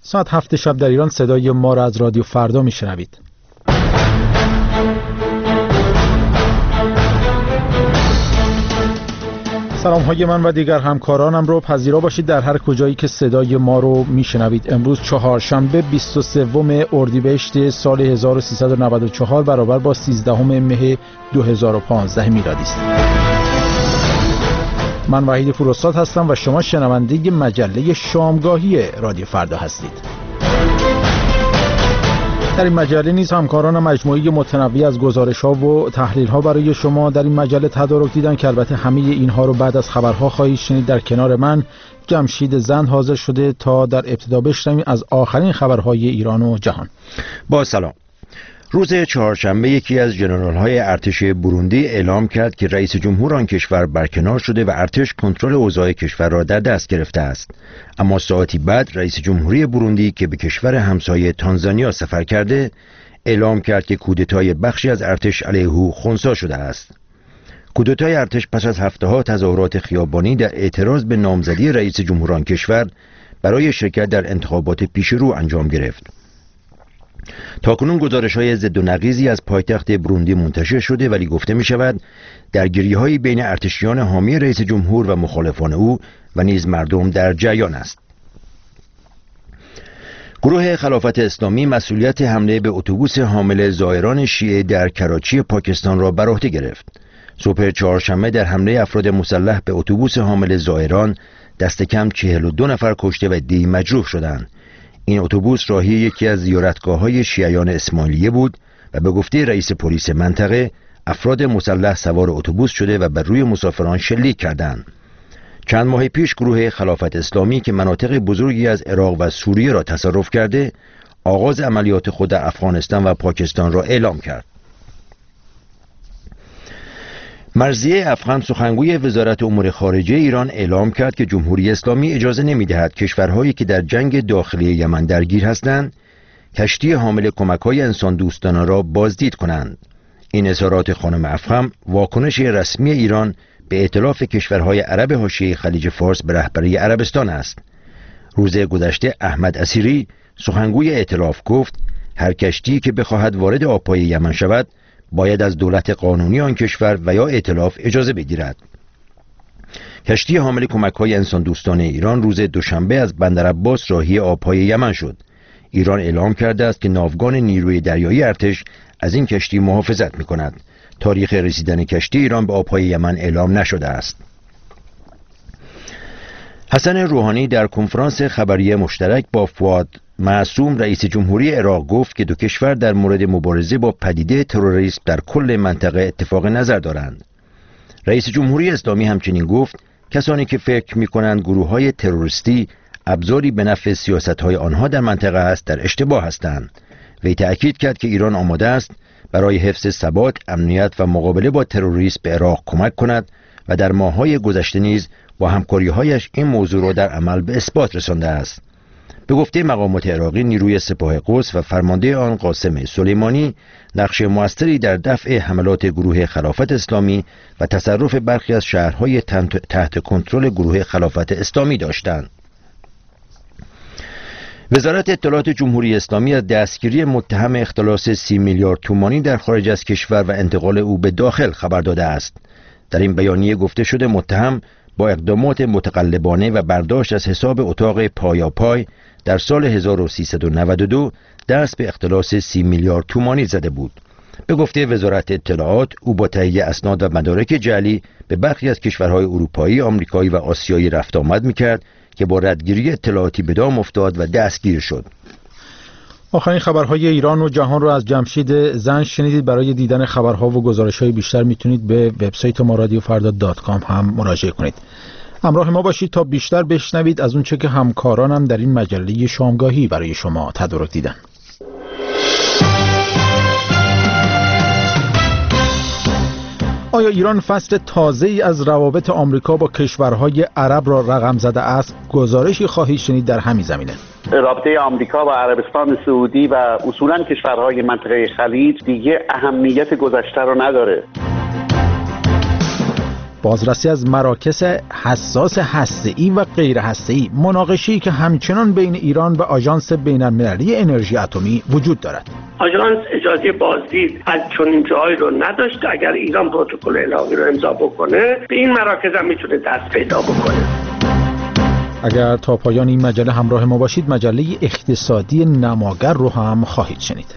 ساعت 7 شب در ایران صدای ما را از رادیو فردا میشنوید. سلام های من و دیگر همکارانم رو پذیرا باشید در هر کجایی که صدای ما رو میشنوید. امروز چهارشنبه 23 اردیبهشت سال 1394 برابر با 13 مه 2015 میلادی است. من وحید فروستاد هستم و شما شنونده مجله شامگاهی رادیو فردا هستید. در این مجله نیز همکاران مجموعه متنوعی از گزارش‌ها و تحلیل‌ها برای شما در این مجله تدارک دیدن که البته همه اینها رو بعد از خبرها خواهید شنید. در کنار من جمشید زند حاضر شده تا در ابتدا بشنویم از آخرین خبرهای ایران و جهان. با سلام. روز چهارشنبه یکی از ژنرال‌های ارتش بوروندی اعلام کرد که رئیس جمهور آن کشور برکنار شده و ارتش کنترل اوضاع کشور را در دست گرفته است. اما ساعتی بعد رئیس جمهوری بوروندی که به کشور همسایه تانزانیا سفر کرده اعلام کرد که کودتای بخشی از ارتش علیه او خنثی شده است. کودتای ارتش پس از هفته‌ها تظاهرات خیابانی در اعتراض به نامزدی رئیس جمهور آن کشور برای شرکت در انتخابات پیشرو انجام گرفت. تاکنون گزارش‌های ضد و نقیضی از پایتخت بوروندی منتشر شده، ولی گفته می‌شود درگیری‌هایی بین ارتشیان حامی رئیس جمهور و مخالفان او و نیز مردم در جریان است. گروه خلافت اسلامی مسئولیت حمله به اتوبوس حامل زائران شیعه در کراچی پاکستان را بر عهده گرفت. صبح چهارشنبه در حمله افراد مسلح به اتوبوس حامل زائران دست کم 42 نفر کشته و عده‌ای مجروح شدند. این اتوبوس راهی یکی از زیارتگاه‌های شیعیان اسماعیلیه بود و به گفته رئیس پلیس منطقه افراد مسلح سوار اتوبوس شده و بر روی مسافران شلیک کردند. چند ماه پیش گروه خلافت اسلامی که مناطق بزرگی از عراق و سوریه را تصرف کرده آغاز عملیات خود در افغانستان و پاکستان را اعلام کرد. مرضیه افغان سخنگوی وزارت امور خارجه ایران اعلام کرد که جمهوری اسلامی اجازه نمی‌دهد کشورهایی که در جنگ داخلی یمن درگیر هستند کشتی حامل کمک‌های انسان دوستانه را بازدید کنند. این اظهارات خانم افخم واکنش رسمی ایران به ائتلاف کشورهای عرب حاشیه خلیج فارس به رهبری عربستان است. روز گذشته احمد اسیری سخنگوی ائتلاف گفت هر کشتی که بخواهد وارد آب‌های یمن شود باید از دولت قانونی آن کشور و یا ائتلاف اجازه بگیرد. کشتی حامل کمک‌های انسان دوستانه ایران روز دوشنبه از بندر عباس راهی آب‌های یمن شد. ایران اعلام کرده است که ناوگان نیروی دریایی ارتش از این کشتی محافظت می‌کند. تاریخ رسیدن کشتی ایران به آب‌های یمن اعلام نشده است. حسن روحانی در کنفرانس خبری مشترک با فؤاد معصوم رئیس جمهوری عراق گفت که دو کشور در مورد مبارزه با پدیده تروریسم در کل منطقه اتفاق نظر دارند. رئیس جمهوری اسلامی همچنین گفت کسانی که فکر می‌کنند گروه‌های تروریستی ابزاری به نفع سیاست‌های آنها در منطقه است در اشتباه هستند. وی تأکید کرد که ایران آماده است برای حفظ ثبات، امنیت و مقابله با تروریسم به عراق کمک کند و در ماه‌های گذشته نیز با همکاری‌هایش این موضوع را در عمل به اثبات رسانده است. به گفته مقامات عراقی نیروی سپاه قدس و فرمانده آن قاسم سلیمانی نقش موثری در دفع حملات گروه خلافت اسلامی و تصرف برخی از شهرهای تحت کنترل گروه خلافت اسلامی داشتند. وزارت اطلاعات جمهوری اسلامی از دستگیری متهم اختلاس 30 میلیارد تومانی در خارج از کشور و انتقال او به داخل خبر داده است. در این بیانیه گفته شده متهم با اقدامات متقلبانه و برداشت از حساب اتاق پایاپای در سال 1392 دست به اختلاس 30 میلیارد تومانی زده بود. به گفته وزارت اطلاعات او با تهیه اسناد و مدارک جعلی به برخی از کشورهای اروپایی، آمریکایی و آسیایی رفت آمد می‌کرد که با ردگیری اطلاعاتی به دام افتاد و دستگیر شد. آخرین خبرهای ایران و جهان رو از جمشید زند شنیدید. برای دیدن خبرها و گزارش‌های بیشتر میتونید به وبسایت ما رادیوفردا.com هم مراجعه کنید. همراه ما باشید تا بیشتر بشنوید از اونچه که همکارانم در این مجله شامگاهی برای شما تدارک دیدن. آیا ایران فصل تازه‌ای از روابط آمریکا با کشورهای عرب را رقم زده است؟ گزارشی خواهید شنید در همین زمینه. رابطه آمریکا و عربستان سعودی و اصولاً کشورهای منطقه خلیج دیگه اهمیت گذشته رو نداره. بازرسی از مراکز حساس هسته‌ای و غیر هسته‌ای، مناقشه‌ای که همچنان بین ایران و آژانس بین‌المللی انرژی اتمی وجود دارد. آژانس اجازه بازدید از چنین جایی رو نداشت. اگر ایران پروتکل الحاقی رو امضا بکنه، به این مراکز هم میتونه دست پیدا بکنه. اگر تا پایان این مجله همراه ما باشید، مجله اقتصادی نماگر رو هم خواهید شنید.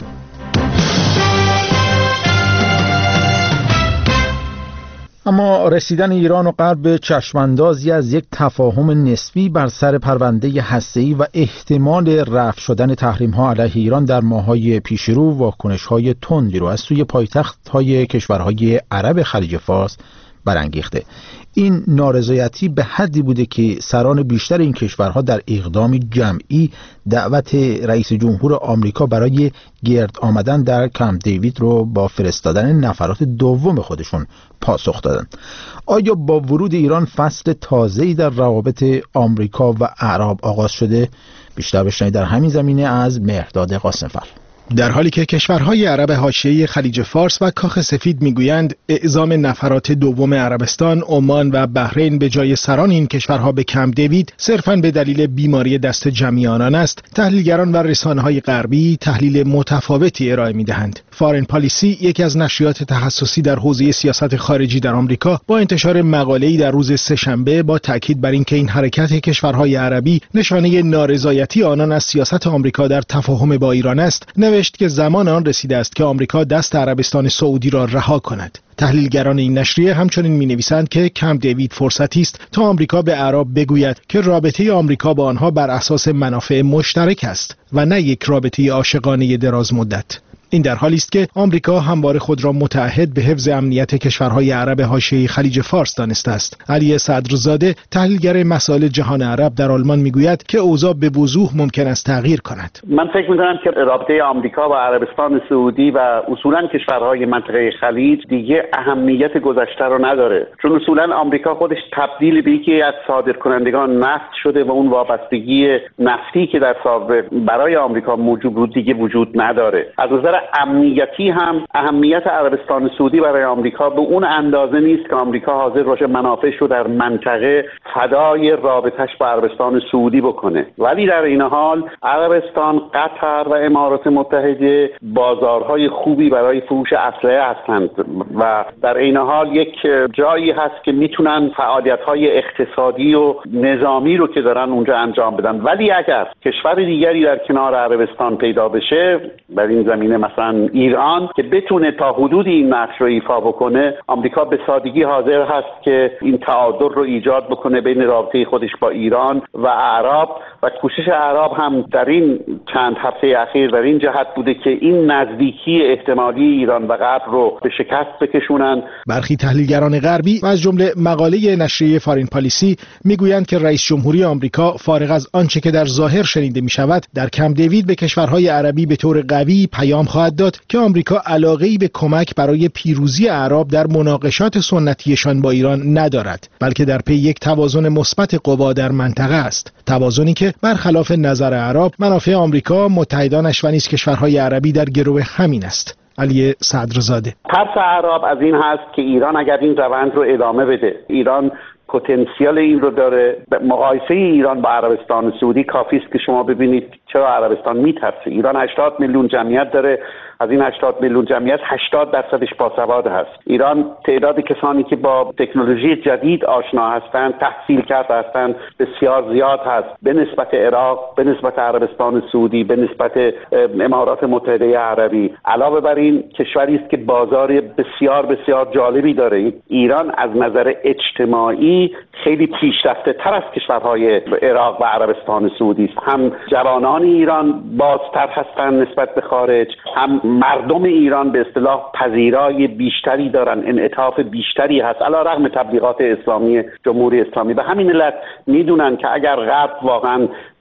اما رسیدن ایران و غرب به چشماندازی از یک تفاهم نسبی بر سر پرونده هسته‌ای و احتمال رفع شدن تحریم‌ها علیه ایران در ماه‌های پیشرو واکنش‌های تندی رو از سوی پایتخت‌های کشورهای عرب خلیج فارس برانگیخته. این نارضایتی به حدی بوده که سران بیشتر این کشورها در اقدامی جمعی دعوت رئیس جمهور آمریکا برای گرد آمدن در کمپ دیوید رو با فرستادن نفرات دوم خودشون پاسخ دادن. آیا با ورود ایران فصل تازه‌ای در روابط آمریکا و اعراب آغاز شده؟ بیشتر بشنوید در همین زمینه از مهرداد قاسم‌فر. در حالی که کشورهای عرب حاشیه خلیج فارس و کاخ سفید میگویند اعزام نفرات دوم عربستان، عمان و بحرین به جای سران این کشورها به کمپ دیوید صرفاً به دلیل بیماری دست جمعی آنان است، تحلیلگران و رسانه‌های غربی تحلیل متفاوتی ارائه می‌دهند. فارن پالیسی، یکی از نشریات تخصصی در حوزه سیاست خارجی در آمریکا، با انتشار مقاله‌ای در روز سه‌شنبه با تاکید بر اینکه این حرکت کشورهای عربی نشانه نارضایتی آنان از سیاست آمریکا در تفاهم با ایران است، نوشت که زمان آن رسیده است که آمریکا دست عربستان سعودی را رها کند. تحلیلگران این نشریه همچنین می‌نویسند که کمپ دیوید فرصتی است تا آمریکا به اعراب بگوید که رابطه آمریکا با آنها بر اساس منافع مشترک است و نه یک رابطه عاشقانه دراز مدت. این در حالی است که آمریکا همواره خود را متعهد به حفظ امنیت کشورهای عرب حاشیه خلیج فارس دانسته است. علی صدرزاده، تحلیلگر مسائل جهان عرب در آلمان، میگوید که اوضاع به وضوح ممکن است تغییر کند. من فکر می‌کنم که رابطه آمریکا و عربستان سعودی و اصولاً کشورهای منطقه خلیج دیگه اهمیت گذشته رو نداره، چون اصولاً آمریکا خودش تبدیل به یکی از صادرکنندگان نفت شده و اون وابستگی نفتی که در سابق برای آمریکا موجود بود دیگه وجود نداره. از نظر امنیتی هم اهمیت عربستان سعودی برای آمریکا به اون اندازه نیست که آمریکا حاضر باشه منافعش رو در منطقه فدای رابطش با عربستان سعودی بکنه. ولی در این حال عربستان، قطر و امارات متحده بازارهای خوبی برای فروش اسلحه هستند و در این حال یک جایی هست که میتونن فعالیت‌های اقتصادی و نظامی رو که دارن اونجا انجام بدن. ولی اگر کشور دیگری در کنار عربستان پیدا بشه، در این زمینه مثلا ایران، که بتونه تا حدودی این نقش رو ایفا بکنه، آمریکا به سادگی حاضر هست که این تعادل رو ایجاد بکنه بین رابطه خودش با ایران و اعراب و کوشش اعراب هم در این چند هفته اخیر در این جهت بوده که این نزدیکی احتمالی ایران و غرب رو به شکست بکشونن. برخی تحلیلگران غربی و از جمله مقاله نشریه فارن پالیسی میگویند که رئیس جمهوری آمریکا فارغ از آنچه که در ظاهر شنیده میشود، در کمپ دیوید به کشورهای عربی به طور قوی پیام خواهد داد که آمریکا علاقه‌ای به کمک برای پیروزی اعراب در مناقشات سنتیشان با ایران ندارد، بلکه در پی یک توازن مثبت قوا در منطقه است، توازنی که برخلاف نظر اعراب منافع آمریکا، متحدانش و نیز کشورهای عربی در گرو همین است. علی صدرزاده: ترس اعراب از این هست که ایران اگر این روند رو ادامه بده، ایران پتانسیل این رو داره. مقایسه ایران با عربستان سعودی کافی است که شما ببینید چرا عربستان میترسه. ایران 80 میلیون جمعیت داره، از این 80 میلیون جمعیت 80% باسواد هست. ایران تعداد کسانی که با تکنولوژی جدید آشنا هستند، تحصیل کرده هستند، بسیار زیاد هست به نسبت عراق، به نسبت عربستان سعودی، به نسبت امارات متحده عربی. علاوه بر این کشوری است که بازار بسیار بسیار جالبی داره. ایران از نظر اجتماعی خیلی پیشرفته تر از کشورهای عراق و عربستان سعودی است. هم جوانان ایران بازتر هستند نسبت به خارج، هم مردم ایران به اصطلاح پذیرای بیشتری دارن، انعطاف بیشتری هست علی رغم تبلیغات اسلامی جمهوری اسلامی. به همین علت میدونن که اگر غرب واقعا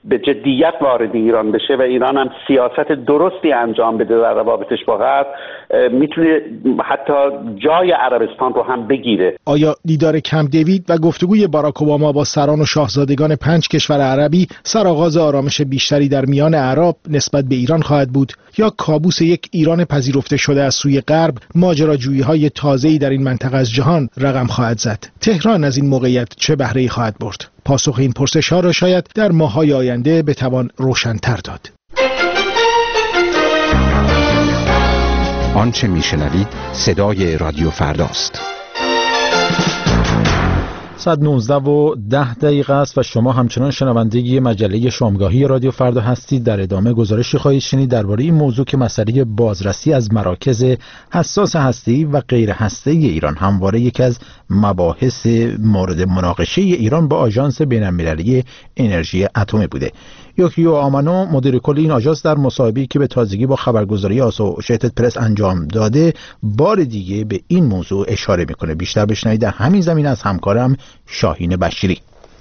به جدیت وارد ایران بشه و ایران هم سیاست درستی انجام بده در روابطش با غرب، میتونه حتی جای عربستان رو هم بگیره. آیا دیدار کمپ دیوید و گفتگوی باراک اوباما با سران و شاهزادگان 5 کشور عربی سرآغاز آرامش بیشتری در میان اعراب نسبت به ایران خواهد بود یا کابوس یک ایران پذیرفته شده از سوی غرب ماجراجویی‌های تازه‌ای در این منطقه از جهان رقم خواهد زد؟ تهران از این موقعیت چه بهره‌ای خواهد برد؟ پاسخ این پرسش‌ها را شاید در ماه‌های آینده بتوان روشن‌تر داد. آنچه میشنوید صدای رادیو فرداست. 19:10 است و شما همچنان شنونده مجله شامگاهی رادیو فردا هستید. در ادامه گزارشی خواهید شنید درباره این موضوع که مسئله بازرسی از مراکز حساس هسته‌ای و غیر هسته‌ای ایران همواره یکی از مباحث مورد مناقشه ایران با آژانس بین‌المللی انرژی اتمی بوده. یوکیو آمانو مدیر کل این آژانس در مصاحبه‌ای که به تازگی با خبرگزاری آسوشیتد پرس انجام داده بار دیگه به این موضوع اشاره میکنه. بیشتر بشنوید در همین زمینه از همکارم شاهین بشیری.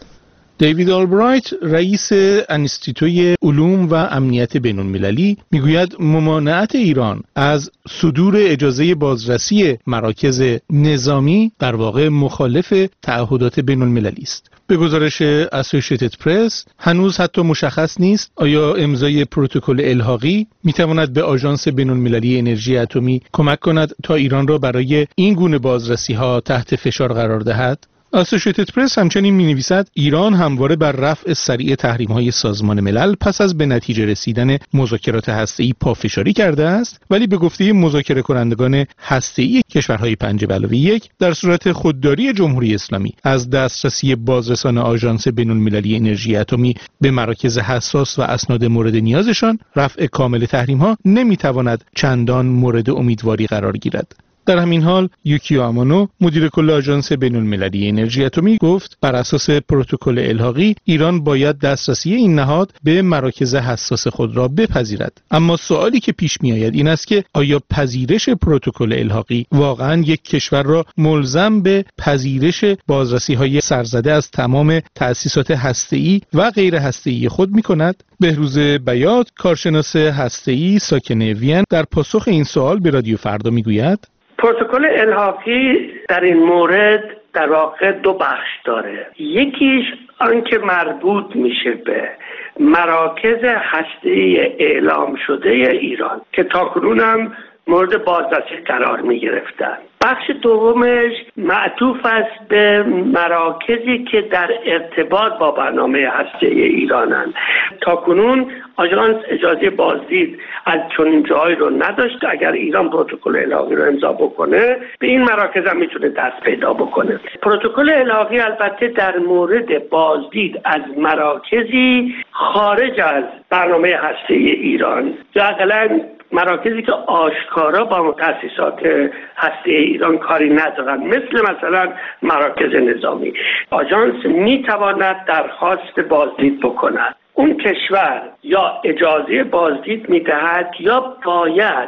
دیوید آلبرایت رئیس انستیتوی علوم و امنیت بین‌المللی میگوید ممانعت ایران از صدور اجازه بازرسی مراکز نظامی در واقع مخالف تعهدات بین‌المللی است. به گزارش اسوشیتد پرس هنوز حتی مشخص نیست آیا امضای پروتکل الحاقی میتواند به آژانس بین‌المللی انرژی اتمی کمک کند تا ایران را برای این گونه بازرسی‌ها تحت فشار قرار دهد. اسوشیتد پرس همچنین می‌نویسد ایران همواره بر رفع سریع تحریم‌های سازمان ملل پس از به نتیجه رسیدن مذاکرات هسته‌ای پافشاری کرده است، ولی به گفته مذاکره کنندگان هسته‌ای کشورهای 5+1 در صورت خودداری جمهوری اسلامی از دسترسی بازرسان آژانس بین‌المللی انرژی اتمی به مراکز حساس و اسناد مورد نیازشان، رفع کامل تحریم‌ها نمی‌تواند چندان مورد امیدواری قرار گیرد. در همین حال یوکیو آمانو مدیر کل آژانس بین‌المللی انرژی اتمی گفت بر اساس پروتکل الحاقی ایران باید دسترسی این نهاد به مراکز حساس خود را بپذیرد. اما سوالی که پیش می آید این است که آیا پذیرش پروتکل الحاقی واقعا یک کشور را ملزم به پذیرش بازرسی‌های سرزده از تمام تأسیسات هسته‌ای و غیر هسته‌ای خود می کند؟ بهروز بیات کارشناس هسته‌ای ساکن وین در پاسخ این سوال به رادیو فردا می گوید پروتکل الحاقی در این مورد در واقع دو بخش داره. یکیش آنکه مربوط میشه به مراکز هسته‌ای اعلام شده ایران که تاکنون هم مورد بازرسی قرار می گرفتن. بخش دومش معطوف است به مراکزی که در ارتباط با برنامه هسته‌ای ایرانند. تاکنون آژانس اجازه بازدید از چنین جایی رو نداشت. اگر ایران پروتکل الحاقی رو امضا بکنه به این مراکز هم میتونه دست پیدا بکنه. پروتکل الحاقی البته در مورد بازدید از مراکزی خارج از برنامه هسته‌ای ایران یا حداقل مراکزی که آشکارا با تأسیسات هسته‌ای ایران کاری ندارند، مثلا مراکز نظامی، آژانس میتواند درخواست بازدید بکند. اون کشور یا اجازه بازدید میدهد یا باید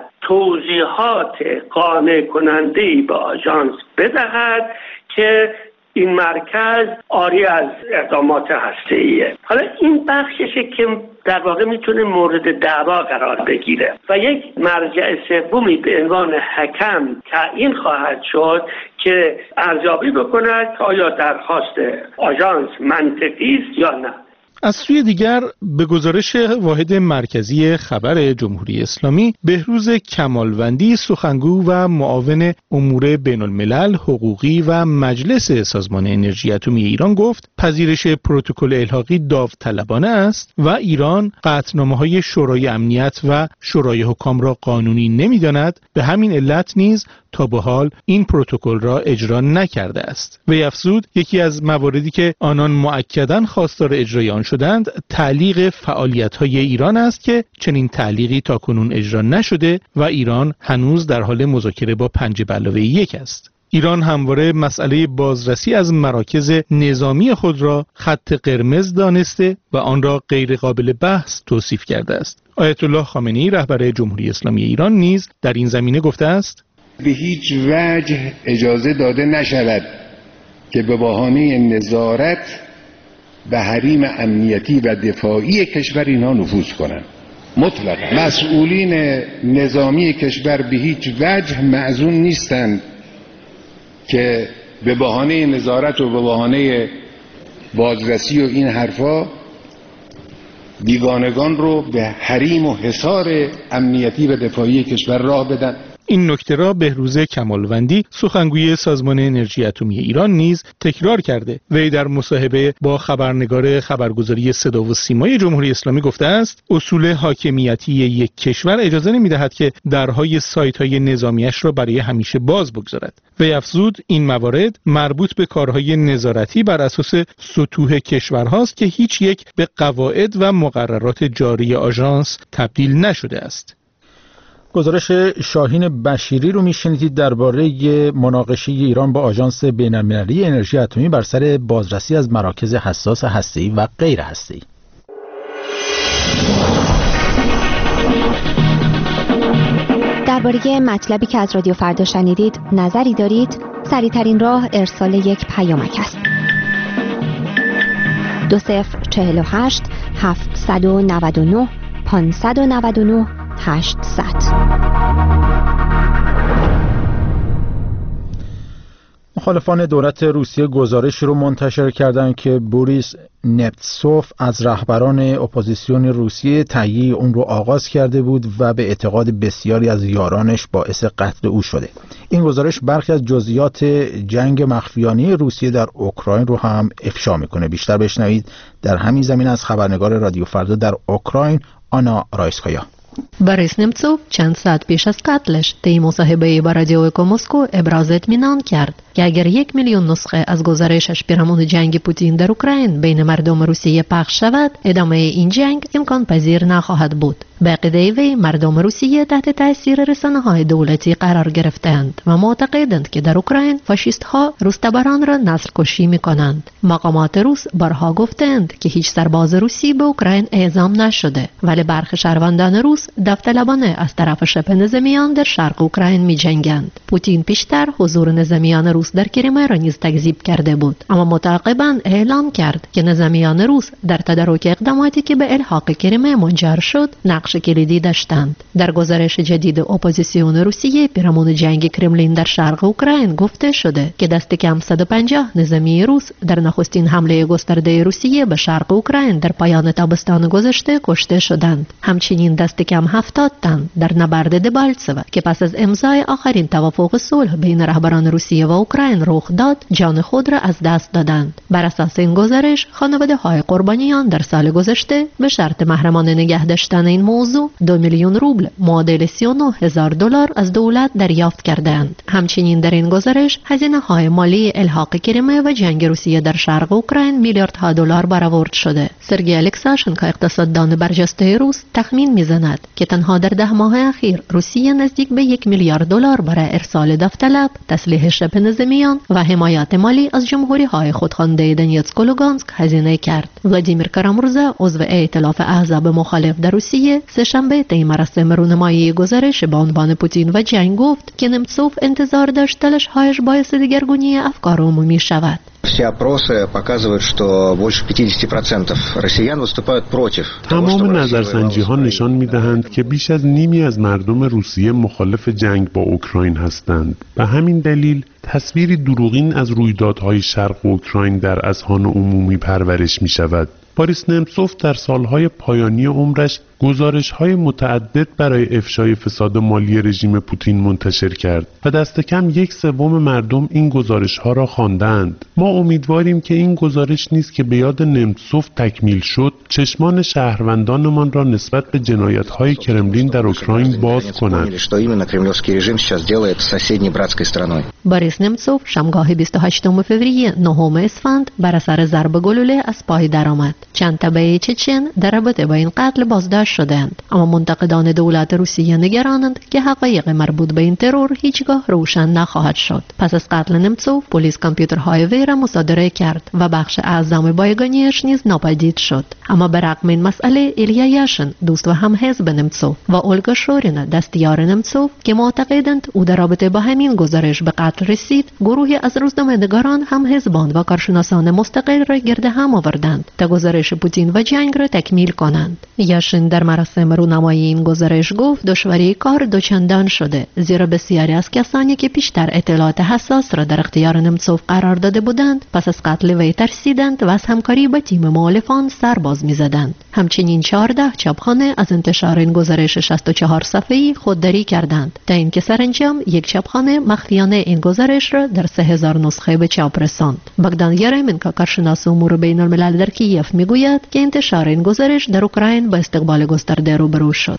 توضیحات قانع کننده‌ای به آژانس بدهد که این مرکز عاری از اقدامات هسته‌ایه. حالا این بخششه که در واقع میتونه مورد دعوا قرار بگیره و یک مرجع سومی به عنوان حکم تعیین خواهد شد که ارزیابی بکند که آیا درخواست آژانس منطقی است یا نه. از سوی دیگر به گزارش واحد مرکزی خبر جمهوری اسلامی بهروز کمالوندی سخنگو و معاون امور بین الملل حقوقی و مجلس سازمان انرژی اتمی ایران گفت پذیرش پروتکل الحاقی داوطلبانه است و ایران قطعنامه‌های شورای امنیت و شورای حکام را قانونی نمی‌داند، به همین علت نیز تا به حال این پروتکل را اجرا نکرده است. وی افزود یکی از مواردی که آنان مؤکداً خواستار اجرای آن شدند تعلیق فعالیت‌های ایران است که چنین تعلیقی تاکنون اجرا نشده و ایران هنوز در حال مذاکره با 5+1 است. ایران همواره مسئله بازرسی از مراکز نظامی خود را خط قرمز دانسته و آن را غیر قابل بحث توصیف کرده است. آیت الله خامنه‌ای رهبر جمهوری اسلامی ایران نیز در این زمینه گفته است به هیچ وجه اجازه داده نشود که به بهانه نظارت به حریم امنیتی و دفاعی کشور اینها نفوذ کنند. مطلقا مسئولین نظامی کشور به هیچ وجه معزون نیستند که به بهانه نظارت و به بهانه بازرسی و این حرفا بیگانگان رو به حریم و حصار امنیتی و دفاعی کشور راه بدن. این نکته را بهروز کمالوندی سخنگوی سازمان انرژی اتمی ایران نیز تکرار کرده. وی در مصاحبه با خبرنگار خبرگزاری صدا و سیمای جمهوری اسلامی گفته است اصول حاکمیتی یک کشور اجازه نمی‌دهد که درهای سایت‌های نظامیش را برای همیشه باز بگذارد. وی افزود این موارد مربوط به کارهای نظارتی بر اساس سطوح کشورهاست که هیچ یک به قواعد و مقررات جاری آژانس تبدیل نشده است. گزارش شاهین بشیری رو میشنیدید درباره مناقشه ایران با آژانس بین‌المللی انرژی اتمی بر سر بازرسی از مراکز حساس هسته‌ای و غیر هسته‌ای. درباره مطلبی که از رادیو فردا شنیدید نظری دارید؟ سریع‌ترین راه ارسال یک پیامک است. 2048 799 599 800. مخالفان دولت روسیه گزارشی رو منتشر کردند که بوریس نمتسوف از رهبران اپوزیسیون روسیه تهیه اون رو آغاز کرده بود و به اعتقاد بسیاری از یارانش باعث قتل او شده. این گزارش برخی از جزئیات جنگ مخفیانه روسیه در اوکراین رو هم افشا میکنه. بیشتر بشنوید در همین زمینه از خبرنگار رادیو فردا در اوکراین آنا رایسکایا. بوریس نمتسوف چند ساعت پیش از قتلش طی مصاحبه‌ای با رادیو اکو مسکو ابراز اطمینان کرد که اگر 1 میلیون نسخه از گزارشش پیرامون جنگ پوتین در اوکراین بین مردم روسیه پخش شود، ادامه این جنگ امکان پذیر نخواهد بود. به عقیده وی مردم روسیه تحت تاثیر رسانه‌های دولتی قرار گرفتند و معتقدند که در اوکراین فاشیست‌ها روس‌تبران را نسل کشی می‌کنند. مقامات روس بارها گفتند که هیچ سرباز روسی به اوکراین اعزام نشده، ولی برخی شهروندان روس داوطلبانه از طرف شبه نظامیان در شرق اوکراین می‌جنگند. پوتین پیشتر حضور نظامیان روس در کریمه را نیز تکذیب کرده بود، اما متعاقباً اعلام کرد که نظامیان روس در تدارک اقداماتی که به الحاق کریمه منجر شد نقش کلیدی داشتند. در گزارش جدید اپوزیسیون روسیه پیرامون جنگ کرملین در شرق اوکراین گفته شده که دست کم 150 نظامی روس در نخستین حمله گسترده روسیه به شرق اوکراین در پایان تابستان گذشته کشته شدند. همچنین دست کم 70 تن در نبرد دبالتسو که پس از امضای آخرین توافق صلح بین رهبران روسیه و اوکراین رخ داد جان خود را از دست دادند. بر اساس این گزارش خانواده‌های قربانیان در سال گذشته به شرط محرمانه نگه داشتن این موضوع 2 میلیون روبل معادل $39,000 از دولت دریافت کردند. همچنین در این گزارش هزینه‌های مالی الحاق کریمه و جنگ روسیه در شرق اوکراین میلیاردها دلار برآورد شده. سرگئی الکساشنکو اقتصاددان برجسته روس تخمین می‌زند که تنها در 10 ماه اخیر روسیه نزدیک به $1 میلیارد برای ارسال داوطلب، تسلیح شبه نظامیان و حمایت مالی از جمهوری‌های خودخوانده دونیتسک و لوگانسک هزینه کرد. ولادیمیر کارامورزا عضو ائتلاف احزاب مخالف در روسیه سه‌شنبه طی مراسم رونمایی گزارش با عنوان پوتین و جنگ گفت که نمتسوف انتظار داشت تلاش‌هایش باعث دگرگونی افکار عمومی شود. Все опросы показывают, что больше 50% россиян выступают против. تمام نظرسنجی‌ها نشان می‌دهند که بیش از نیمی از مردم روسیه مخالف جنگ با اوکراین هستند. به همین دلیل تصویری دروغین از رویدادهای شرق اوکراین در اذهان عمومی پرورش می‌شود. بوریس نمتسوف در سالهای پایانی عمرش گزارش‌های متعدد برای افشای فساد مالی رژیم پوتین منتشر کرد و دست کم 1/3 مردم این گزارش‌ها را خواندند. ما امیدواریم که این گزارش نیز که به یاد نمتسوف تکمیل شد، چشمان شهروندانمان را نسبت به جنایت‌های کرملین در اوکراین باز کند. بوریس نمتسوف شامگاه 28 فوریه 9 اسفند بر اثر ضرب گلوله از پای درآمد. چند تبعه چچن در رابطه با این قتل بازداشت شدند، اما منتقدان دولت روسیه نگرانند که حقایق مربوط به این ترور هیچگاه روشن نخواهد شد. پس از قتل نمتسوف، پلیس کامپیوترهای وی را مصادره کرد و بخش اعظم بایگانیش نیز ناپدید شد. اما برغم این مسئله، ایلیا یاشین، دوست و همحزب نمتسوف، و اولگا شورین، دستیار نمتسوف، که معتقدند او در رابطه با همین گزارش به قتل رسید، گروهی از روزنامه‌نگاران، همحزبان و کارشناسان مستقل را گرد هم آوردند تا گزارش پوتین و جنگ را تکمیل کنند. یاشین در مراسم رونمایی این گزارش گفت دشواری کار دوچندان شده، زیرا بسیاری از کسانی که پیشتر اطلاعات حساس را در اختیار نمتسوف قرار داده بودند، پس از قتل وی ترسیدند و از همکاری با تیم مؤلفان سرباز می‌زدند. همچنین 14 چاپخانه از انتشار این گزارش 64 صفحه‌ای خودداری کردند تا اینکه سرانجام یک چاپخانه مخفیانه این گزارش را در 3000 نسخه به چاپ رساند. بogdan Yeremenko، کارشناس امور بین‌الملل در کیف، میگوید که انتشار این گزارش در اوکراین با استقبال گسترده روبرو شد.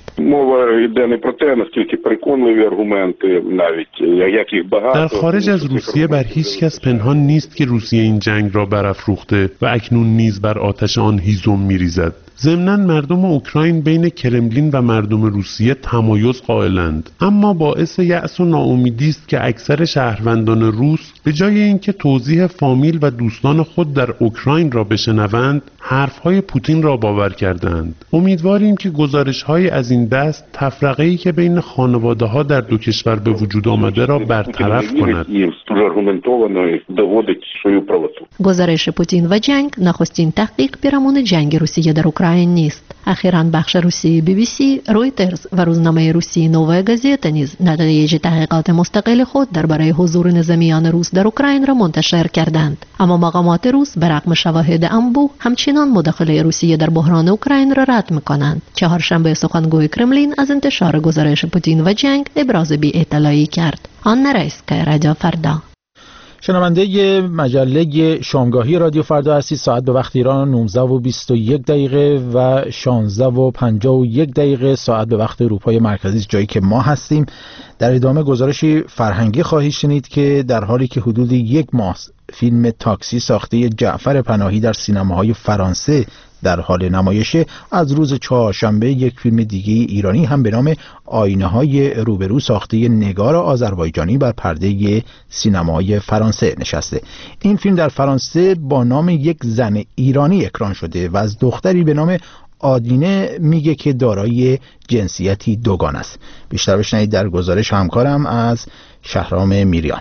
در خارج از روسیه بر هیچ کس پنهان نیست که روسیه این جنگ را برافروخته و اکنون نیز بر آتش آن هیزم می‌ریزد. ضمناً مردم اوکراین بین کرملین و مردم روسیه تمایز قائلند، اما باعث یأس و ناامیدی است که اکثر شهروندان روس به جای اینکه توضیح فامیل و دوستان خود در اوکراین را بشنوند، حرفهای پوتین را باور کردند. امیدواریم که گزارش‌های از این دست تفرقه‌ای که بین خانواده‌ها در دو کشور به وجود آمده را برطرف کند. گزارش پوتین و جنگ نخستین تحقیق پیرامون جنگ روسیه در اوکراین نیست. اخیراً بخش روسی BBC، رویترز و روزنامه روسی نووا گازета نیز نتایج تحقیقات مستقل خود درباره حضور نظامیان روس در اوکراین را منتشر کردند. اما مقامات روس برغم شواهد انبوه همچنان مداخله روسیه در بحران اوکراین را رد می‌کنند. چهارشنبه سخنگوی کرملین از انتشار گزارش پوتین و جنگ ابراز بی‌اطلاعی کرد. آن رئیس‌کای رادیو فردا. شنونده مجله شامگاهی رادیو فردا هستید. ساعت به وقت ایران 19:21 و 16:51 ساعت به وقت اروپای مرکزی، جایی که ما هستیم. در ادامه گزارشی فرهنگی خواهید شنید که در حالی که حدود یک ماه فیلم تاکسی ساخته جعفر پناهی در سینماهای فرانسه در حال نمایشه، از روز چهارشنبه یک فیلم دیگه ایرانی هم به نام آینه‌های روبرو ساخته نگار آذربایجانی بر پرده سینمای فرانسه نشسته. این فیلم در فرانسه با نام یک زن ایرانی اکران شده و از دختری به نام آدینه میگه که دارای جنسیتی دوگانه است. بیشتر بشنوید در گزارش همکارم از شهرام میریان.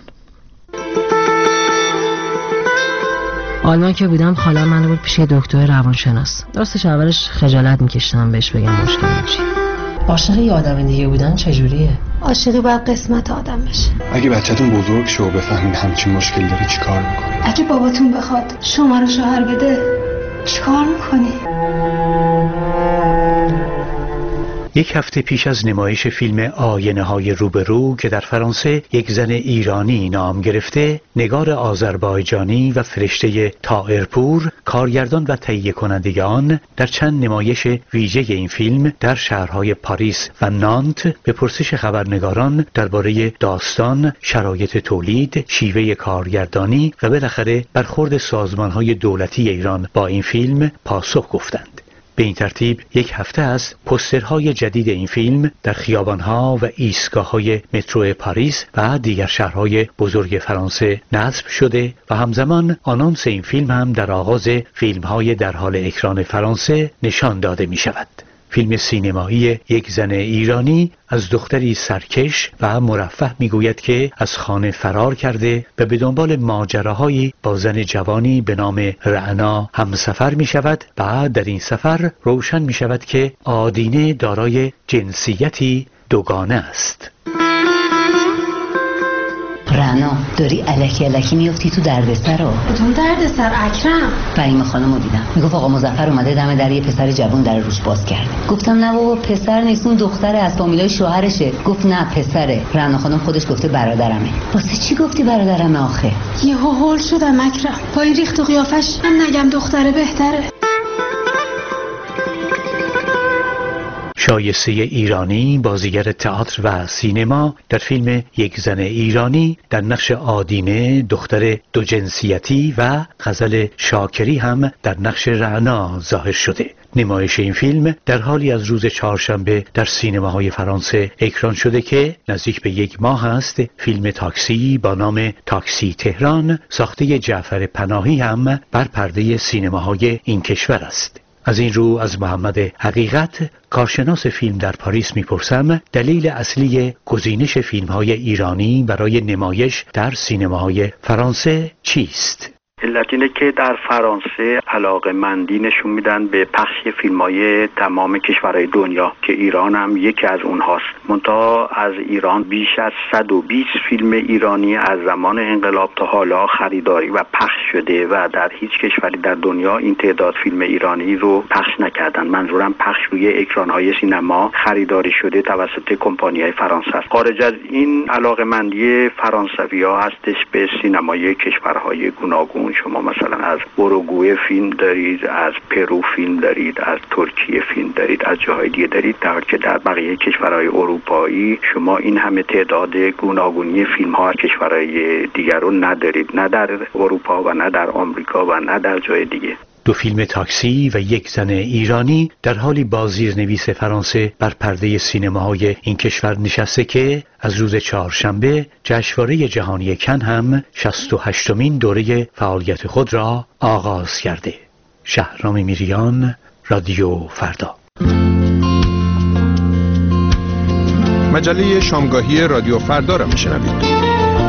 آلمان که بودم خاله‌ام منو برد پیش دکتر روانشناس. راستش اولش خجالت می‌کشیدم بهش بگم مشکل چیه. عاشق یه آدم دیگه بودن چجوریه؟ عاشقی باید قسمت آدم بشه. اگه بچه‌تون بزرگ شه و بفهمین همچین مشکل داره چیکار می‌کنی؟ اگه باباتون بخواد شما رو شوهر بده چیکار می‌کنی؟ یک هفته پیش از نمایش فیلم آینه‌های روبرو که در فرانسه یک زن ایرانی نام گرفته، نگار آذربایجانی و فرشته طائرپور، کارگردان و تهیه کننده آن، در چند نمایش ویژه این فیلم در شهرهای پاریس و نانت به پرسش خبرنگاران درباره داستان، شرایط تولید، شیوه کارگردانی و بالاخره برخورد سازمان‌های دولتی ایران با این فیلم پاسخ گفتند. به این ترتیب یک هفته است پوسترهای جدید این فیلم در خیابانها و ایستگاه‌های مترو پاریس و دیگر شهرهای بزرگ فرانسه نصب شده و همزمان آنونس این فیلم هم در آغاز فیلم‌های در حال اکران فرانسه نشان داده می‌شود. فیلم سینمایی یک زن ایرانی از دختری سرکش و مرفه میگوید که از خانه فرار کرده و به دنبال ماجراهایی با زن جوانی به نام رعنا همسفر می شود و در این سفر روشن می شود که آدینه دارای جنسیتی دوگانه است. رعنا داری الکی میافتی تو دردسر رو. کدوم دردسر اکرم؟ فهیم خانمو دیدم میگفت آقا مظفر اومده دم در یه پسر جوان در روش باز کرده. گفتم نه بابا پسر نیست، اون دختره از فامیلای شوهرشه. گفت نه پسره. رعنا خانم خودش گفته برادرمه. واسه چی گفتی برادرمه آخه؟ یهو هول شدم اکرم با این ریخت و قیافش. من نگم دختره بهتره. شایسته ایرانی، بازیگر تئاتر و سینما، در فیلم یک زن ایرانی در نقش آدینه دختر دو جنسیتی و غزل شاکری هم در نقش رعنا ظاهر شده. نمایش این فیلم در حالی از روز چهارشنبه در سینماهای فرانسه اکران شده که نزدیک به 1 ماه است فیلم تاکسی با نام تاکسی تهران ساخته جعفر پناهی هم بر پرده سینماهای این کشور است. از این رو از محمد حقیقت، کارشناس فیلم در پاریس میپرسم دلیل اصلی گزینش فیلم‌های ایرانی برای نمایش در سینماهای فرانسه چیست؟ علت اینه که در فرانسه علاقه‌مندی نشون میدن به پخش فیلم‌های تمام کشورهای دنیا که ایران هم یکی از اونهاست. منتها از ایران بیش از 120 فیلم ایرانی از زمان انقلاب تا حالا خریداری و پخش شده و در هیچ کشوری در دنیا این تعداد فیلم ایرانی رو پخش نکردن. منظورم پخش روی اکران‌های سینما خریداری شده توسط کمپانی‌های فرانسه است. خارج از این علاقه‌مندی فرانسوی‌ها هستش به سینمای کشورهای گوناگون. شما مثلا از اوروگوئه فیلم دارید، از پرو فیلم دارید، از ترکیه فیلم دارید، از جاهای دیگه دارید، در حالی که در بقیه کشورهای اروپایی شما این همه تعداد گوناگونی فیلم ها کشورهای دیگر رو ندارید، نه در اروپا و نه در آمریکا و نه در جای دیگه. دو فیلم تاکسی و یک زن ایرانی در حالی با زیرنویس فرانسه بر پرده سینماهای این کشور نشسته که از روز چهارشنبه جشنواره جهانی کن هم 68مین دوره فعالیت خود را آغاز کرده. شهرام میریان، رادیو فردا. مجله شامگاهی رادیو فردا را میشنوید.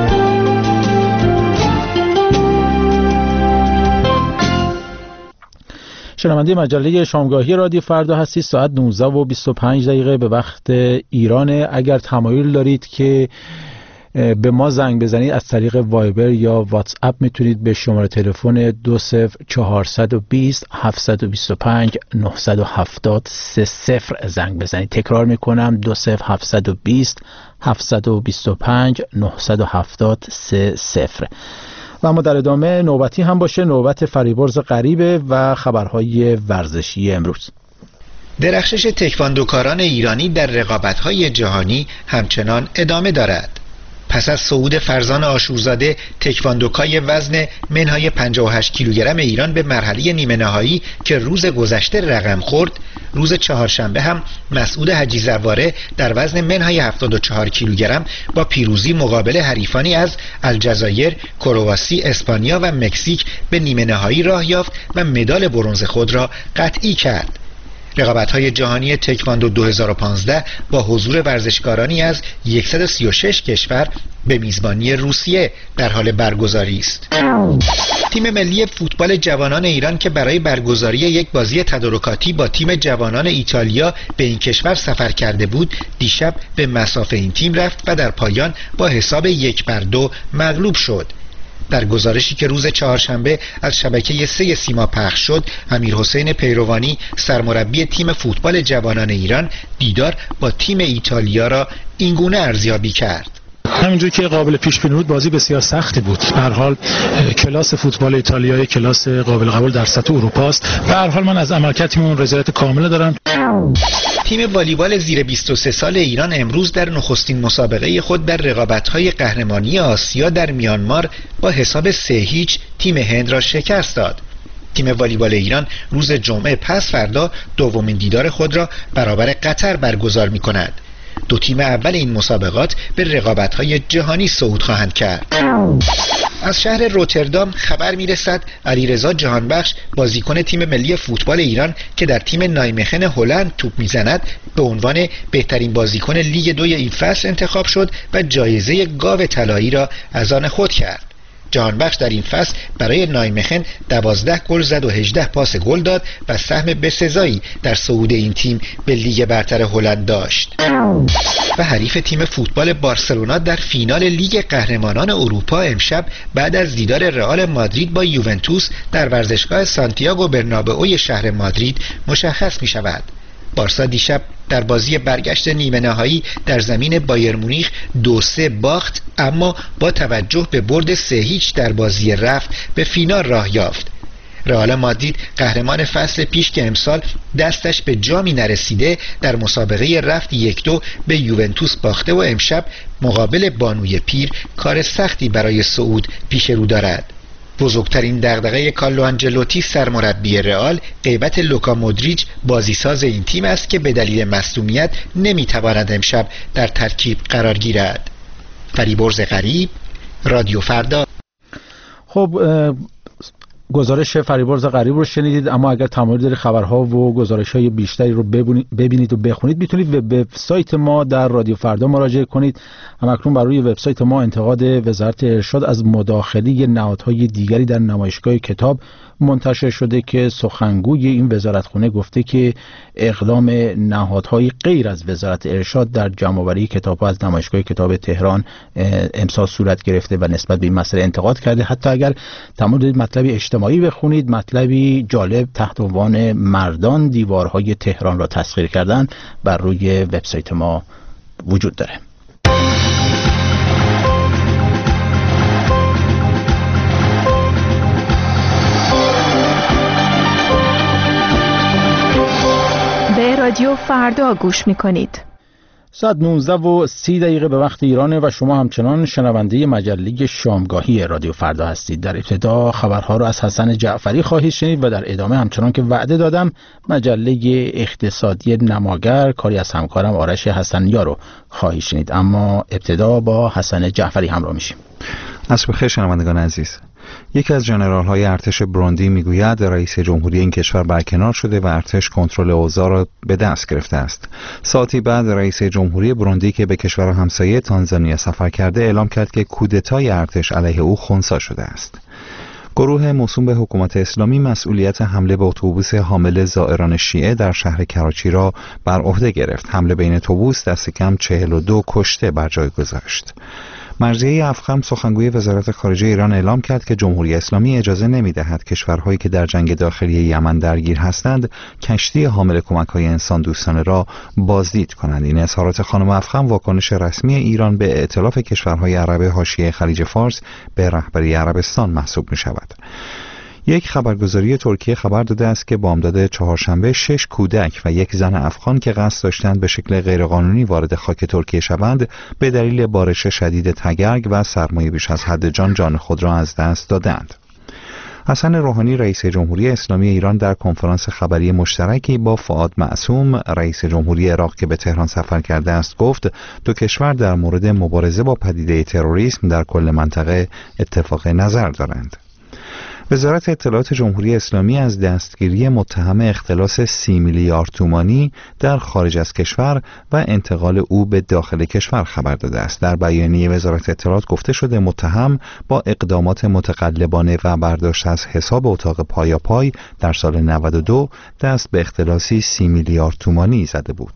شنونده مجله شامگاهی رادیو فردا هستید. ساعت 19:25 به وقت ایرانه. اگر تمایل دارید که به ما زنگ بزنید از طریق وایبر یا واتس اپ میتونید به شماره تلفن 20420 725 970 30 زنگ بزنید. تکرار میکنم 20720 725 970 30. و اما در ادامه نوبتی هم باشه، نوبت فریبرز غریبه و خبرهای ورزشی امروز. درخشش تکواندوکاران ایرانی در رقابت‌های جهانی همچنان ادامه دارد. پس از صعود فرزان عاشورزاده تکواندوکای وزن منهای 58 کیلوگرم ایران به مرحله نیمه نهایی که روز گذشته رقم خورد، روز چهارشنبه هم مسعود حجی زواره در وزن منهای 74 کیلوگرم با پیروزی مقابل حریفانی از الجزایر، کرواسی، اسپانیا و مکزیک به نیمه نهایی راه یافت و مدال برنز خود را قطعی کرد. رقابت‌های جهانی تکواندو 2015 با حضور ورزشکارانی از 136 کشور به میزبانی روسیه در حال برگزاری است. تیم ملی فوتبال جوانان ایران که برای برگزاری یک بازی تدارکاتی با تیم جوانان ایتالیا به این کشور سفر کرده بود، دیشب به مصاف این تیم رفت و در پایان با حساب 1-2 مغلوب شد. در گزارشی که روز چهارشنبه از شبکه 3 سیما پخش شد، امیرحسین پیروانی سرمربی تیم فوتبال جوانان ایران دیدار با تیم ایتالیا را اینگونه ارزیابی کرد. همینجور که قابل پیش بینی بود، بازی بسیار سختی بود. به هر حال کلاس فوتبال ایتالیایی کلاس قابل قبول در سطح اروپا است. به هر حال من از عملکرد تیممون رضایت کامل دارم. تیم والیبال زیر 23 سال ایران امروز در نخستین مسابقه خود در رقابت‌های قهرمانی آسیا در میانمار با حساب 3-0 تیم هند را شکست داد. تیم والیبال ایران روز جمعه پس فردا دومین دیدار خود را برابر قطر برگزار می‌کند. دو تیم اول این مسابقات به رقابت‌های جهانی صعود خواهند کرد. از شهر روتردام خبر می‌رسد علیرضا جهانبخش بازیکن تیم ملی فوتبال ایران که در تیم نایمخن هلند توپ می‌زند به عنوان بهترین بازیکن لیگ 2 این فصل انتخاب شد و جایزه گاو طلایی را از آن خود کرد. جهانبخش در این فصل برای نایمخن 12 گل زد و 18 پاس گل داد و سهم بسزایی در صعود این تیم به لیگ برتر هلند داشت. و حریف تیم فوتبال بارسلونا در فینال لیگ قهرمانان اروپا امشب بعد از دیدار رئال مادرید با یوونتوس در ورزشگاه سانتیاگو برنابئو شهر مادرید مشخص می شود. بارسا دیشب در بازی برگشت نیمه نهایی در زمین بایر مونیخ 2-3 باخت، اما با توجه به برد 3-0 در بازی رفت به فینال راه یافت. رئال مادرید قهرمان فصل پیش که امسال دستش به جامی نرسیده در مسابقه رفت 1-2 به یوونتوس باخته و امشب مقابل بانوی پیر کار سختی برای صعود پیش رو دارد. بزرگترین دغدغه کارلو آنجلوتی سرمربی رئال غیبت لوکا مودریچ بازیساز این تیم است که به دلیل مصدومیت نمیتواند امشب در ترکیب قرار گیرد. فریبرز غریب، رادیو فردا. خب گزارش فریبرز غریب رو شنیدید، اما اگر تمایل دارید خبرها و گزارش‌های بیشتری رو ببینید و بخونید میتونید به وبسایت ما در رادیو فردا مراجعه کنید. همکنون بر روی وبسایت ما انتقاد وزارت ارشاد از مداخله نهادهای دیگری در نمایشگاه کتاب منتشر شده که سخنگوی این وزارتخانه گفته که اقدام نهادهای غیر از وزارت ارشاد در جمع‌آوری کتاب‌ها از نمایشگاه کتاب تهران امسال صورت گرفته و نسبت به این مسئله انتقاد کرده. حتی اگر تمایل دارید مطلبی اجتماعی بخونید، مطلبی جالب تحت عنوان مردان دیوارهای تهران را تسخیر کردن بر روی وبسایت ما وجود داره. به رادیو فردا گوش می‌کنید. ساعت 19:30 به وقت ایرانه و شما همچنان شنونده مجله شامگاهی رادیو فردا هستید. در ابتدا خبرها رو از حسن جعفری خواهید شنید و در ادامه همچنان که وعده دادم مجله اقتصادی نماگر کاری از همکارم آرش حسنیا رو خواهید شنید. اما ابتدا با حسن جعفری همراه میشیم. عصر بخیر شنوندگان عزیز. یکی از ژنرال‌های ارتش بروندی میگوید رئیس جمهوری این کشور برکنار شده و ارتش کنترل اوضاع را به دست گرفته است. ساعتی بعد رئیس جمهوری بروندی که به کشور همسایه تانزانیا سفر کرده اعلام کرد که کودتای ارتش علیه او خنثی شده است. گروه موسوم به حکومت اسلامی مسئولیت حمله به اتوبوس حامل زائران شیعه در شهر کراچی را بر عهده گرفت. حمله بین اتوبوس دست کم 42 کشته بر جای گذاشت. مرضیه افخم سخنگوی وزارت خارجه ایران اعلام کرد که جمهوری اسلامی اجازه نمی‌دهد کشورهایی که در جنگ داخلی یمن درگیر هستند کشتی حامل کمک‌های انسان دوستانه را بازدید کنند. این اظهارات خانم افخم واکنش رسمی ایران به ائتلاف کشورهای عرب حاشیه خلیج فارس به رهبری عربستان محسوب می‌شود. یک خبرگزاری ترکیه خبر داده است که بامداد چهارشنبه 6 کودک و یک زن افغان که قصد داشتند به شکل غیرقانونی وارد خاک ترکیه شوند به دلیل بارش شدید تگرگ و سرمایه بیش از حد جان خود را از دست دادند. حسن روحانی رئیس جمهوری اسلامی ایران در کنفرانس خبری مشترکی با فؤاد معصوم رئیس جمهوری عراق که به تهران سفر کرده است گفت دو کشور در مورد مبارزه با پدیده تروریسم در کل منطقه اتفاق نظر دارند. وزارت اطلاعات جمهوری اسلامی از دستگیری متهم اختلاس 30 میلیارد تومانی در خارج از کشور و انتقال او به داخل کشور خبر داده است. در بیانیه وزارت اطلاعات گفته شده متهم با اقدامات متقلبانه و برداشت از حساب اتاق پایاپای در سال 92 دست به اختلاسی 30 میلیارد تومانی زده بود.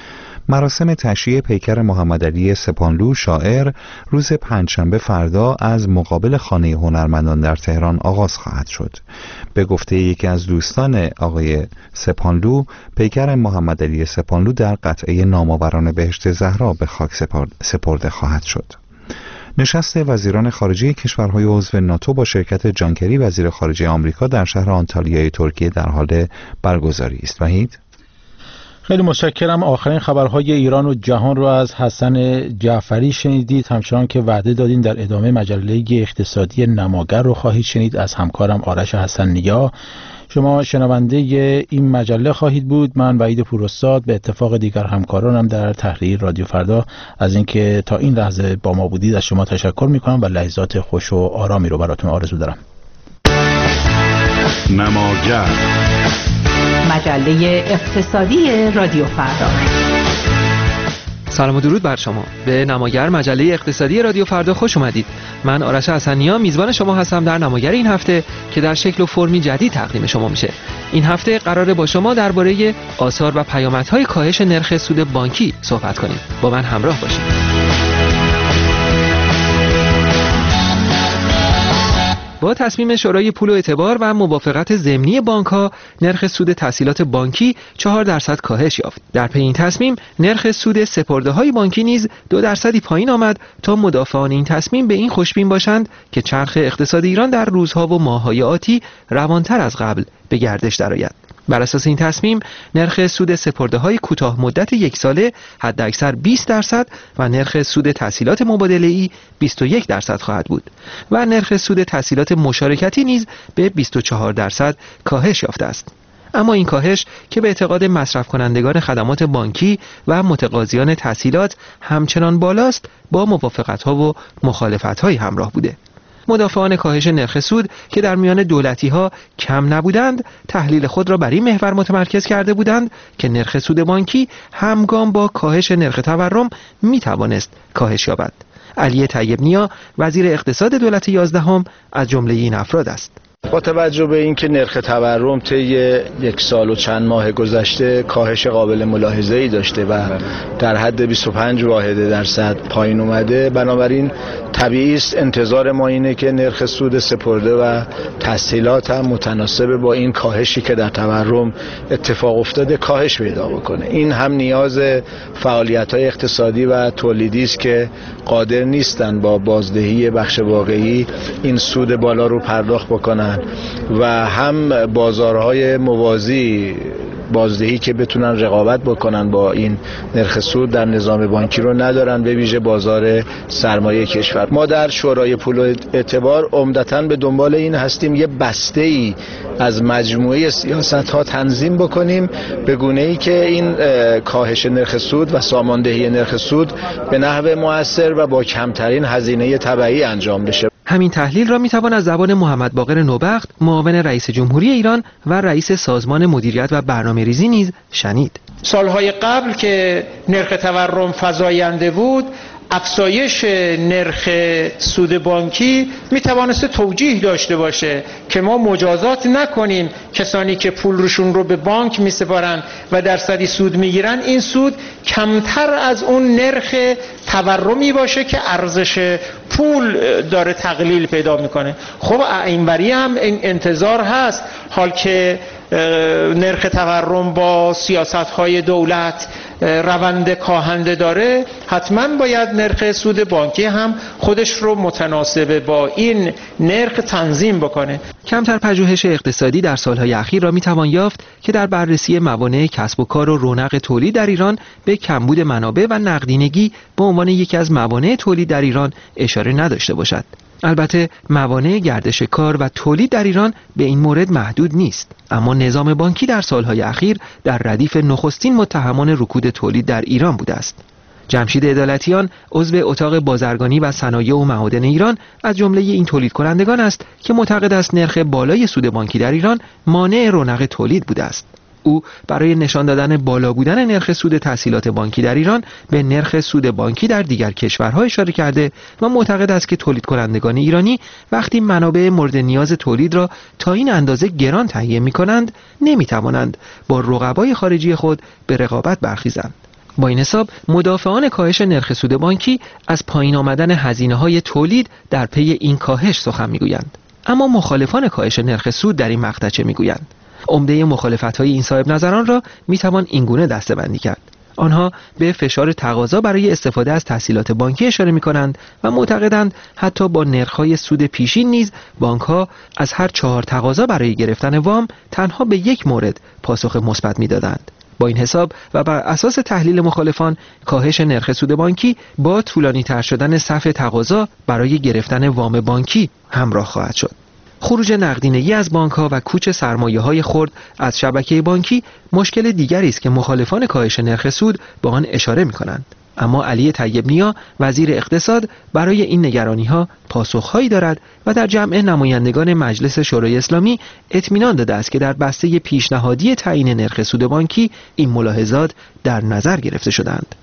مراسم تشییع پیکر محمدعلی سپانلو شاعر روز پنجشنبه فردا از مقابل خانه هنرمندان در تهران آغاز خواهد شد. به گفته یکی از دوستان آقای سپانلو، پیکر محمدعلی سپانلو در قطعه نامآوران بهشت زهرا به خاک سپرده خواهد شد. نشست وزیران خارجه کشورهای عضو ناتو با شرکت جان کری وزیر خارجه آمریکا در شهر آنتالیای ترکیه در حال برگزاری است. وحید؟ خیلی متشکرم. آخرین خبرهای ایران و جهان رو از حسن جعفری شنیدید. همچنان که وعده دادین در ادامه مجله اقتصادی نماگر رو خواهید شنید از همکارم آرش حسنیا. شما شنونده این مجله خواهید بود. من وحید پوراستاد به اتفاق دیگر همکارانم در تحریر رادیو فردا از اینکه تا این لحظه با ما بودید از شما تشکر میکنم و لحظات خوش و آرامی رو براتون آرزو دارم. نماگر، مجله اقتصادی رادیو فردا. سلام و درود بر شما. به نماگر مجله اقتصادی رادیو فردا خوش اومدید. من آرش حسنیا میزبان شما هستم در نماگر این هفته که در شکل و فرمی جدید تقدیم شما میشه. این هفته قراره با شما درباره آثار و پیامدهای کاهش نرخ سود بانکی صحبت کنیم. با من همراه باشید. با تصمیم شورای پول و اعتبار و موافقت ضمنی بانک‌ها، نرخ سود تسهیلات بانکی 4% کاهش یافت. در پی این تصمیم، نرخ سود سپرده‌های بانکی نیز 2% پایین آمد تا مدافعان این تصمیم به این خوشبین باشند که چرخ اقتصاد ایران در روزها و ماه‌های آتی روانتر از قبل به گردش درآید. بر اساس این تصمیم، نرخ سود سپرده‌های کوتاه مدت یک ساله حداکثر 20% و نرخ سود تسهیلات مبادله‌ای 21% خواهد بود و نرخ سود تسهیلات مشارکتی نیز به 24% کاهش یافته است. اما این کاهش که به اعتقاد مصرف کنندگان خدمات بانکی و متقاضیان تسهیلات همچنان بالاست، با موافقت‌ها و مخالفت‌های همراه بوده. مدافعان کاهش نرخ سود که در میان دولتی‌ها کم نبودند، تحلیل خود را بر این محور متمرکز کرده بودند که نرخ سود بانکی همگام با کاهش نرخ تورم میتوانست کاهش یابد. علی طیب نیا، وزیر اقتصاد دولت 11 از جمله این افراد است. با توجه به اینکه نرخ تورم طی یک سال و چند ماه گذشته کاهش قابل ملاحظه‌ای داشته و در حد 25 واحد درصد پایین اومده، بنابراین طبیعی است انتظار ما اینه که نرخ سود سپرده و تسهیلات هم متناسب با این کاهشی که در تورم اتفاق افتاده کاهش پیدا بکنه. این هم نیاز فعالیت‌های اقتصادی و تولیدی است که قادر نیستن با بازدهی بخش واقعی این سود بالا رو پرداخت بکنن و هم بازارهای موازی بازدهی که بتونن رقابت بکنن با این نرخ سود در نظام بانکی رو ندارن، به ویژه بازار سرمایه کشور. ما در شورای پول و اعتبار عمدتاً به دنبال این هستیم یه بسته‌ای از مجموعه سیاست‌ها تنظیم بکنیم به گونه‌ای که این کاهش نرخ سود و ساماندهی نرخ سود به نحو مؤثر و با کمترین هزینه تبعی انجام بشه. همین تحلیل را میتوان از زبان محمد باقر نوبخت، معاون رئیس جمهوری ایران و رئیس سازمان مدیریت و برنامه‌ریزی نیز شنید. سالهای قبل که نرخ تورم فزاینده بود، افزایش نرخ سود بانکی میتوانست توجیه داشته باشه که ما مجازات نکنیم کسانی که پول روشون رو به بانک میسپارن و درصدی سود میگیرن، این سود کمتر از اون نرخ تورمی باشه که ارزش پول داره تقلیل پیدا میکنه. خب اینوری هم این انتظار هست، حال که نرخ تورم با سیاست‌های دولت روند کاهنده داره، حتما باید نرخ سود بانکی هم خودش رو متناسب با این نرخ تنظیم بکنه. کمتر پژوهش اقتصادی در سالهای اخیر را میتوان یافت که در بررسی موانع کسب و کار و رونق تولید در ایران به کمبود منابع و نقدینگی به عنوان یکی از موانع تولید در ایران اشاره نداشته باشد. البته موانع گردش کار و تولید در ایران به این مورد محدود نیست، اما نظام بانکی در سالهای اخیر در ردیف نخستین متهمان رکود تولید در ایران بوده است. جمشید عدالتیان، عضو اتاق بازرگانی و صنایع و معادن ایران، از جمله این تولید کنندگان است که معتقد است نرخ بالای سود بانکی در ایران مانع رونق تولید بوده است. او برای نشان دادن بالا بودن نرخ سود تسهیلات بانکی در ایران به نرخ سود بانکی در دیگر کشورها اشاره کرده و معتقد است که تولید کنندگان ایرانی وقتی منابع مورد نیاز تولید را تا این اندازه گران تهیه می کنند، نمی توانند با رقبای خارجی خود به رقابت برخیزند. با این حساب مدافعان کاهش نرخ سود بانکی از پایین آمدن هزینه‌های تولید در پی این کاهش سخن می‌گویند. اما مخالفان کاهش نرخ سود در این مقطع چه می‌گویند؟ عمده مخالفت‌های این صاحب نظران را می‌توان اینگونه دسته‌بندی کرد. آنها به فشار تقاضا برای استفاده از تسهیلات بانکی اشاره می‌کنند و معتقدند حتی با نرخ‌های سود پیشین نیز بانک‌ها از هر 4 تقاضا برای گرفتن وام تنها به 1 مورد پاسخ مثبت می‌دادند. با این حساب و بر اساس تحلیل مخالفان، کاهش نرخ سود بانکی با طولانی تر شدن صف تقاضا برای گرفتن وام بانکی همراه خواهد شد. خروج نقدینگی از بانک‌ها و کوچ سرمایه‌های خرد از شبکه بانکی مشکل دیگری است که مخالفان کاهش نرخ سود به آن اشاره می‌کنند. اما علی طیب نیا، وزیر اقتصاد، برای این نگرانی‌ها پاسخهایی دارد و در جمع نمایندگان مجلس شورای اسلامی اطمینان داده است که در بسته پیشنهادی تعیین نرخ سود بانکی این ملاحظات در نظر گرفته شدند.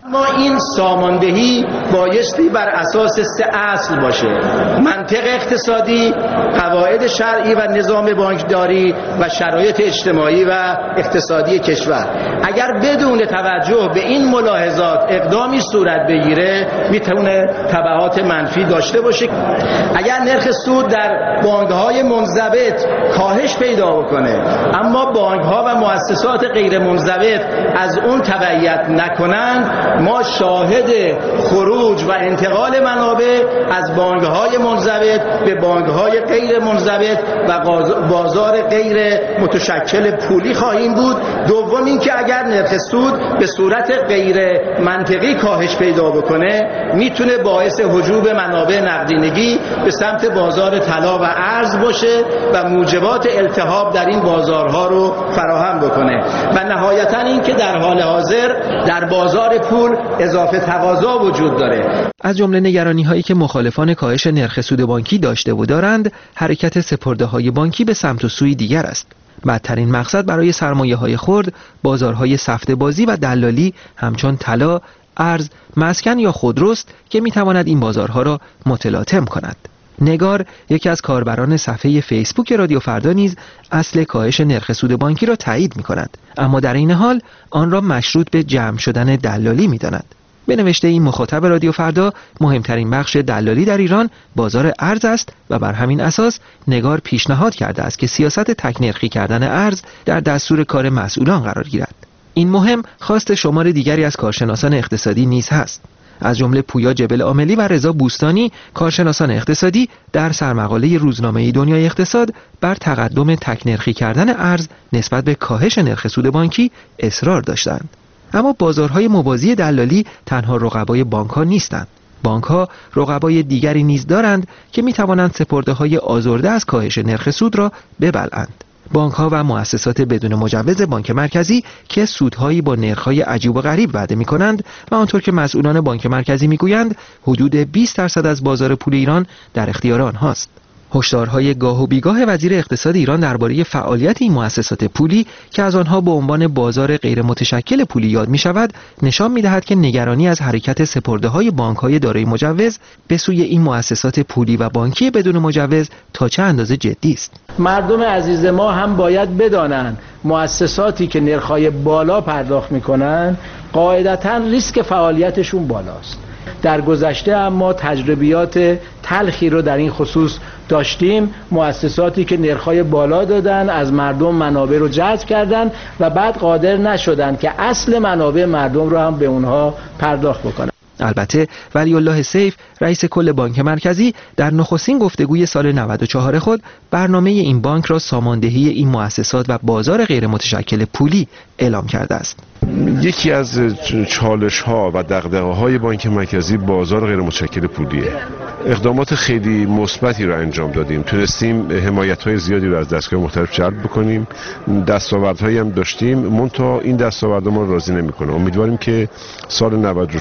ما این ساماندهی بایستی بر اساس 3 اصل باشه: منطق اقتصادی، قواعد شرعی و نظام بانکداری و شرایط اجتماعی و اقتصادی کشور. اگر بدون توجه به این ملاحظات اقدامی صورت بگیره میتونه تبعات منفی داشته باشه. اگر نرخ سود در بانک‌های منضبط کاهش پیدا بکنه اما بانک‌ها و مؤسسات غیر منضبط از اون تبعیت نکنند، ما شاهد خروج و انتقال منابع از بانک‌های منضبط به بانک‌های غیر منضبط و بازار غیر متشکل پولی خواهیم بود. دوم اینکه اگر نرخ سود به صورت غیر منطقی کاهش پیدا بکنه میتونه باعث هجوم منابع نقدینگی به سمت بازار طلا و ارز باشه و موجبات التهاب در این بازارها رو فراهم بکنه. و نهایتاً اینکه در حال حاضر در بازار پول اضافه تقاضا وجود داره. از جمله نگرانی‌هایی که مخالفان کاهش نرخ سود بانکی داشته و دارند، حرکت سپرده‌های بانکی به سمت و سوی دیگر است. بدترین مقصد برای سرمایه‌های خرد، بازارهای سفته بازی و دلالی همچون طلا، ارز، مسکن یا خودروست که می‌تواند این بازارها را متلاطم کند. نگار، یکی از کاربران صفحه فیسبوک رادیو فردا، نیز اصل کاهش نرخ سود بانکی را تایید می‌کند، اما در این حال آن را مشروط به جمع شدن دلالی می‌داند. به نوشته این مخاطب رادیو فردا، مهمترین بخش دلالی در ایران بازار ارز است و بر همین اساس نگار پیشنهاد کرده است که سیاست تک‌نرخی کردن ارز در دستور کار مسئولان قرار گیرد. این مهم خواست شمار دیگری از کارشناسان اقتصادی نیز هست. از جمله پویا جبل عاملی و رضا بوستانی، کارشناسان اقتصادی، در سرمقاله روزنامه دنیای اقتصاد بر تقدم تک‌نرخی کردن ارز نسبت به کاهش نرخ سود بانکی اصرار داشتند. اما بازارهای موازی دلالی تنها رقبای بانک‌ها نیستند. بانک‌ها رقبای دیگری نیز دارند که می‌توانند سپرده‌های آزرده از کاهش نرخ سود را ببلعند. بانک‌ها و مؤسسات بدون مجوز بانک مرکزی که سودهایی با نرخ‌های عجیب و غریب وعده می‌کنند و آنطور که مسئولان بانک مرکزی می‌گویند حدود 20% از بازار پول ایران در اختیار آنهاست. هشدارهای گاه و بیگاه وزیر اقتصاد ایران درباره فعالیت این مؤسسات پولی که از آنها به عنوان بازار غیر متشکل پولی یاد می شود نشان می دهد که نگرانی از حرکت سپرده‌های بانک‌های دارای مجوز به سوی این مؤسسات پولی و بانکی بدون مجوز تا چه اندازه جدی است. مردم عزیز ما هم باید بدانند مؤسساتی که نرخ‌های بالا پرداخت می‌کنند قاعدتاً ریسک فعالیتشون بالاست. در گذشته اما تجربیات تلخی رو در این خصوص داشتیم. مؤسساتی که نرخ‌های بالا دادن از مردم منابع رو جذب کردن و بعد قادر نشدن که اصل منابع مردم رو هم به اونها پرداخت بکنن. البته ولی الله سیف، رئیس کل بانک مرکزی، در نخستین گفتگوی سال 94 خود برنامه این بانک را ساماندهی این مؤسسات و بازار غیر متشکل پولی اعلام کرده است. یکی از چالش‌ها و دغدغه‌های بانک مرکزی بازار غیر متشکل پولیه. اقدامات خیلی مثبتی رو انجام دادیم. تونستیم حمایت‌های زیادی رو از دستگاه مختلف جلب بکنیم. دستاوردهایی هم داشتیم. منتها این دستاوردها ما راضی نمی‌کنه. امیدواریم که سال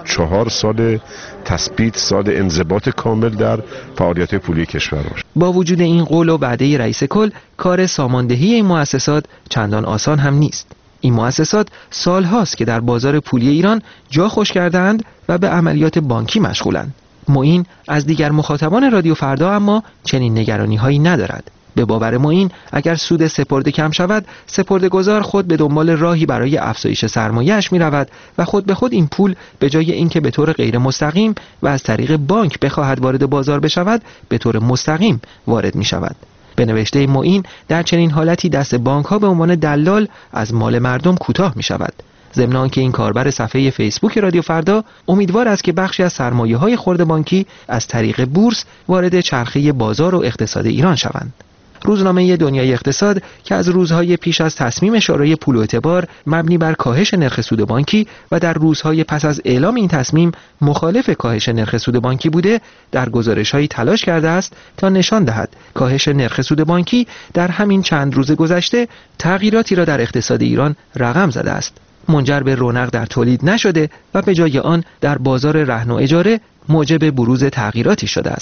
94 سال تثبیت، سال انضباط کامل در فعالیت‌های پولی کشور باشه. با وجود این قول و وعده رئیس کل، کار ساماندهی این مؤسسات چندان آسان هم نیست. این مؤسسات سالهاست که در بازار پولی ایران جا خوش کردند و به عملیات بانکی مشغولند. معین از دیگر مخاطبان رادیو فردا اما چنین نگرانی‌هایی ندارد. به باور معین اگر سود سپرده کم شود، سپرده‌گذار خود به دنبال راهی برای افزایش سرمایه‌اش می‌رود و خود به خود این پول به جای اینکه به طور غیر مستقیم و از طریق بانک بخواهد وارد بازار بشود، به طور مستقیم وارد می‌شود. به نوشته معین در چنین حالتی دست بانک‌ها به عنوان دلال از مال مردم کوتاه می‌شود. ضمن آنکه این کاربر صفحه فیسبوک رادیو فردا امیدوار است که بخشی از سرمایه‌های خرد بانکی از طریق بورس وارد چرخه بازار و اقتصاد ایران شوند. روزنامه دنیای اقتصاد که از روزهای پیش از تصمیم شورای پول و اعتبار مبنی بر کاهش نرخ سود بانکی و در روزهای پس از اعلام این تصمیم مخالف کاهش نرخ سود بانکی بوده، در گزارش‌هایی تلاش کرده است تا نشان دهد کاهش نرخ سود بانکی در همین چند روز گذشته تغییراتی را در اقتصاد ایران رقم زده است. منجر به رونق در تولید نشده و به جای آن در بازار رهن و اجاره موجب بروز تغییراتی شده است.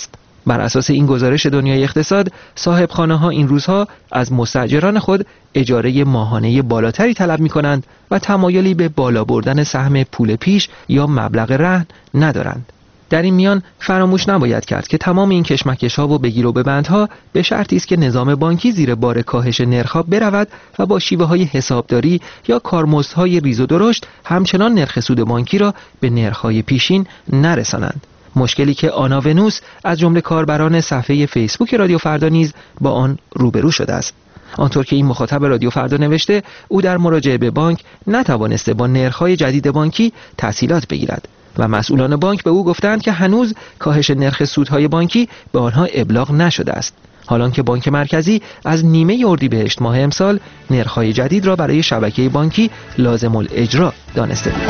بر اساس این گزارش دنیای اقتصاد، صاحب خانه ها این روزها از مستاجران خود اجاره ماهانه بالاتری طلب می کنند و تمایلی به بالا بردن سهم پول پیش یا مبلغ رهن ندارند. در این میان فراموش نباید کرد که تمام این کشمکش‌ها و بگیر و ببندها به شرطی است که نظام بانکی زیر بار کاهش نرخ‌ها برود و با شیوه‌های حسابداری یا کارمزدهای ریز و درشت همچنان نرخ سود بانکی را به نرخ‌های پیشین نرسانند. مشکلی که آنا ونوس از جمله کاربران صفحه فیسبوک رادیو فردا نیز با آن روبرو شده است. آنطور که این مخاطب رادیو فردا نوشته، او در مراجعه به بانک نتوانسته با نرخ‌های جدید بانکی تسهیلات بگیرد و مسئولان بانک به او گفتند که هنوز کاهش نرخ سودهای بانکی به آنها ابلاغ نشده است، حالان که بانک مرکزی از نیمه اردیبهشت ماه امسال نرخ‌های جدید را برای شبکه بانکی لازم الاجرا دانسته بود.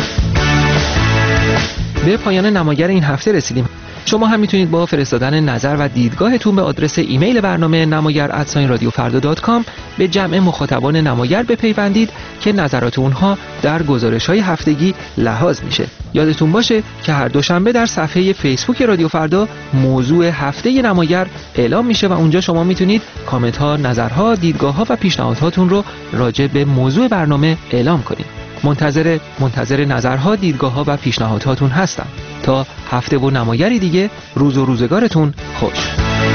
به پایان نماگر این هفته رسیدیم. شما هم میتونید با فرستادن نظر و دیدگاهتون به آدرس ایمیل برنامه namagar@radiofarda.com به جمع مخاطبان نماگر بپیوندید که نظرات اونها در گزارش‌های هفتگی لحاظ میشه. یادتون باشه که هر دوشنبه در صفحه فیسبوک رادیو فردا موضوع هفته نماگر اعلام میشه و اونجا شما میتونید کامنت‌ها، نظرها، دیدگاه‌ها و پیشنهاداتون رو راجع به موضوع برنامه اعلام کنید. منتظر نظرها، دیدگاه‌ها و پیشنهاداتون هستم. تا هفته و نمایری دیگه، روز و روزگارتون خوش.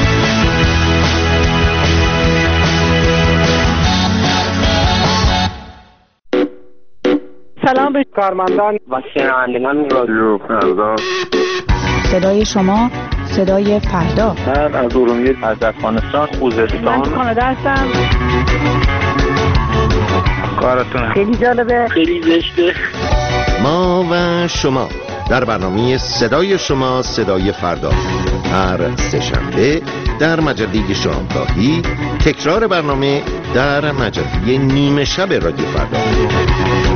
سلام به کارمندان و شنوندگان رادیو فردا. صدای شما، صدای فردا. من از ارومیه، از افغانستان، خوزستان. من کانادا هستم. کارتون خیلی جالبه، خیلی زشته. ما و شما در برنامه صدای شما، صدای فردا، هر سه‌شنبه در مجله شامگاهی، تکرار برنامه در مجله نیمه شب رادیو فردا.